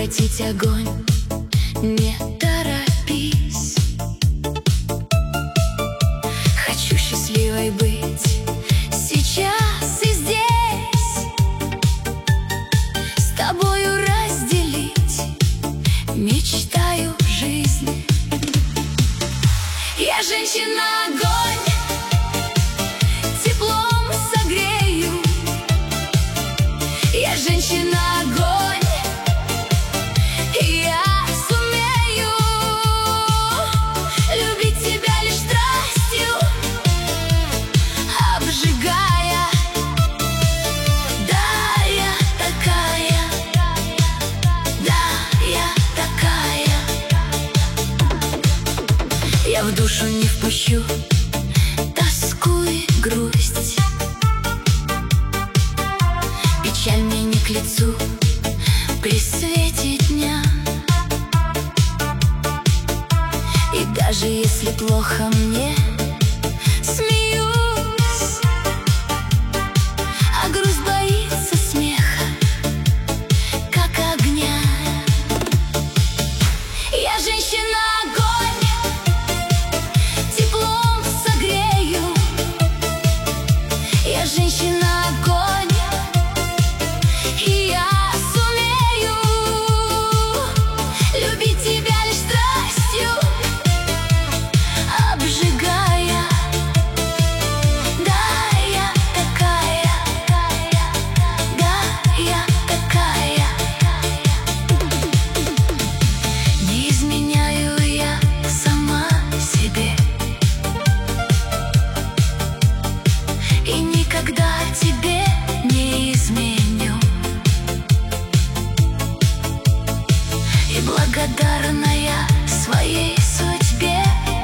укротить огонь. Не торопись. Хочу счастливой быть сейчас и здесь, с тобою разделить мечтаю жизнь. Я женщина-огонь, теплом согрею. Я женщина-огонь, и я сумею любить тебя лишь страстью, обжигая. Да, я такая, да, я такая. Я в душу не впущу тоску и грусть, печаль мне не к лицу при свете дня. И даже если плохо мне, смеюсь, а грусть боится смеха, как огня. Я женщина-огонь, теплом согрею. Я женщина-огонь, и я сумею любить тебя лишь страстью, обжигая. Да, я такая, да, я такая. Не изменяю я сама себе, и никогда тебе не изменю. И благодарна я своей судьбе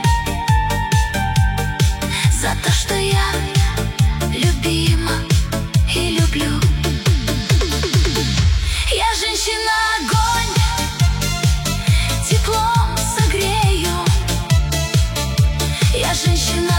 за то, что я любима и люблю. Я женщина-огонь, теплом согрею. Я женщина